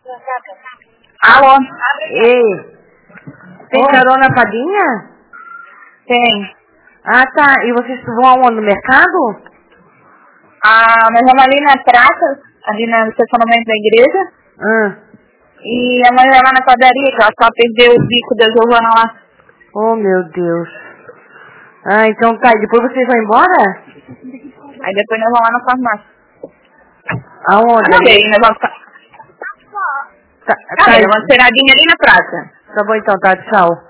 Alô? Ei, tem carona Padinha? Tem. Ah, tá. E vocês vão aonde? No mercado? Nós vamos ali na praça, ali no estacionamento da igreja. E a mãe vai lá na padaria, que ela só perdeu o bico da Giovana lá. Oh, meu Deus. Ah, então tá. E depois vocês vão embora? Aí depois nós vamos lá na farmácia. Aonde? Não, bem, nós vamos... Tá, Tá, uma cheiradinha ali na praça. Tá bom então, tá. Tchau.